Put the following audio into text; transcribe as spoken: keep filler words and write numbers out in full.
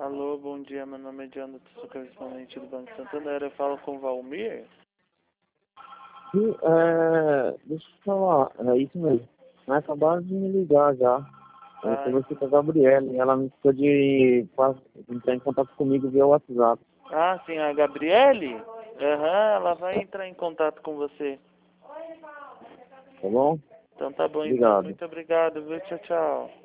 Alô, bom dia, meu nome é Jonathan, sou correspondente do Banco Santander. Eu falo com o Valmir? Sim, é, deixa eu falar, é isso mesmo. Mas acabaram de me ligar já. Eu Ah, conversei com a Gabriela e ela me ficou de pa- entrar em contato comigo via WhatsApp. ah, sim, a Gabriele? Aham, ela vai entrar em contato com você. Tá bom? Então tá bom, então. Obrigado. Muito obrigado, viu? Tchau, tchau.